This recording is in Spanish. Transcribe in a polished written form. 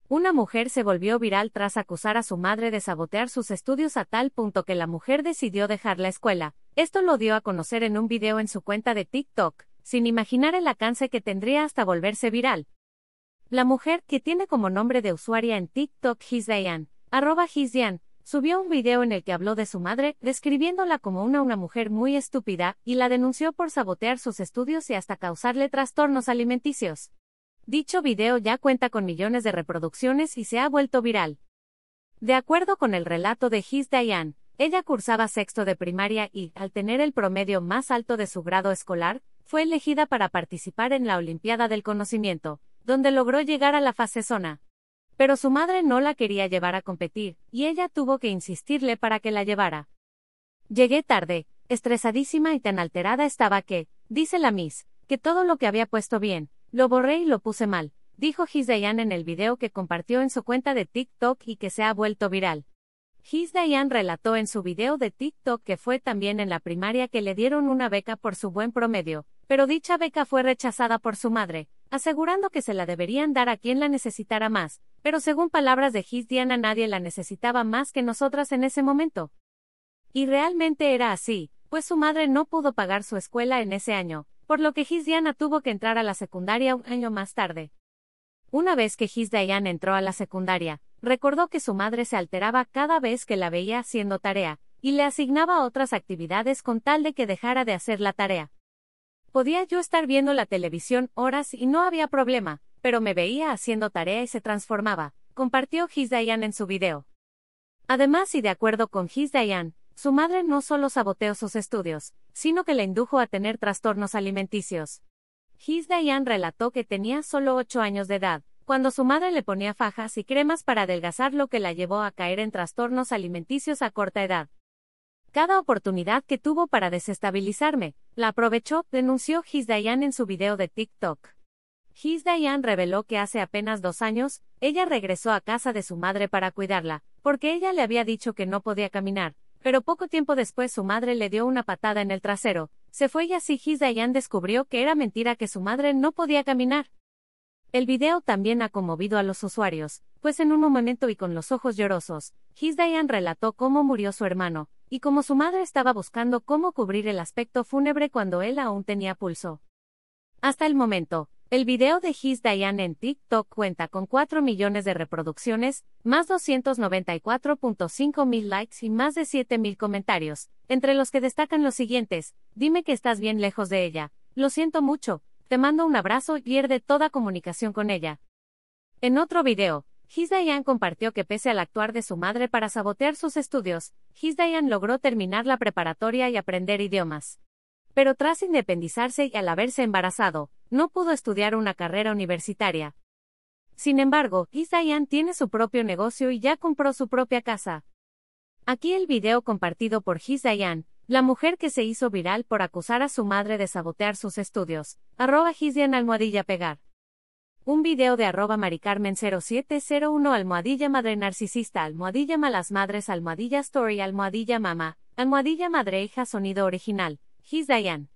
Una mujer se volvió viral tras acusar a su madre de sabotear sus estudios a tal punto que la mujer decidió dejar la escuela. Esto lo dio a conocer en un video en su cuenta de TikTok, sin imaginar el alcance que tendría hasta volverse viral. La mujer, que tiene como nombre de usuaria en TikTok @HisDiane, subió un video en el que habló de su madre, describiéndola como una mujer muy estúpida, y la denunció por sabotear sus estudios y hasta causarle trastornos alimenticios. Dicho video ya cuenta con millones de reproducciones y se ha vuelto viral. De acuerdo con el relato de HisDiane, ella cursaba sexto de primaria y, al tener el promedio más alto de su grado escolar, fue elegida para participar en la Olimpiada del Conocimiento, donde logró llegar a la fase zona. Pero su madre no la quería llevar a competir, y ella tuvo que insistirle para que la llevara. Llegué tarde, estresadísima y tan alterada estaba que, dice la Miss, que todo lo que había puesto bien, lo borré y lo puse mal, dijo HisDiane en el video que compartió en su cuenta de TikTok y que se ha vuelto viral. HisDiane relató en su video de TikTok que fue también en la primaria que le dieron una beca por su buen promedio, pero dicha beca fue rechazada por su madre, asegurando que se la deberían dar a quien la necesitara más, pero según palabras de HisDiane nadie la necesitaba más que nosotras en ese momento. Y realmente era así, pues su madre no pudo pagar su escuela en ese año, por lo que HisDiane tuvo que entrar a la secundaria un año más tarde. Una vez que HisDiane entró a la secundaria, recordó que su madre se alteraba cada vez que la veía haciendo tarea, y le asignaba otras actividades con tal de que dejara de hacer la tarea. Podía yo estar viendo la televisión horas y no había problema, pero me veía haciendo tarea y se transformaba, compartió HisDiane en su video. Además, y de acuerdo con HisDiane, su madre no solo saboteó sus estudios, sino que la indujo a tener trastornos alimenticios. HisDiane relató que tenía solo 8 años de edad, cuando su madre le ponía fajas y cremas para adelgazar, lo que la llevó a caer en trastornos alimenticios a corta edad. Cada oportunidad que tuvo para desestabilizarme, la aprovechó, denunció HisDiane en su video de TikTok. HisDiane reveló que hace apenas 2 años, ella regresó a casa de su madre para cuidarla, porque ella le había dicho que no podía caminar, pero poco tiempo después su madre le dio una patada en el trasero, se fue y así HisDiane descubrió que era mentira que su madre no podía caminar. El video también ha conmovido a los usuarios, pues en un momento y con los ojos llorosos, HisDiane relató cómo murió su hermano, y cómo su madre estaba buscando cómo cubrir el aspecto fúnebre cuando él aún tenía pulso. Hasta el momento, el video de HisDiane en TikTok cuenta con 4 millones de reproducciones, más 294.5 mil likes y más de 7.000 comentarios, entre los que destacan los siguientes: dime que estás bien lejos de ella, lo siento mucho, te mando un abrazo y pierde toda comunicación con ella. En otro video, HisDiane compartió que pese al actuar de su madre para sabotear sus estudios, HisDiane logró terminar la preparatoria y aprender idiomas. Pero tras independizarse y al haberse embarazado, no pudo estudiar una carrera universitaria. Sin embargo, HisDiane tiene su propio negocio y ya compró su propia casa. Aquí el video compartido por HisDiane, la mujer que se hizo viral por acusar a su madre de sabotear sus estudios, @HisDiane _pegar. Un video de @maricarmen0701 _madre narcisista _malas madres _story _mama _madre hija sonido original, HisDiane.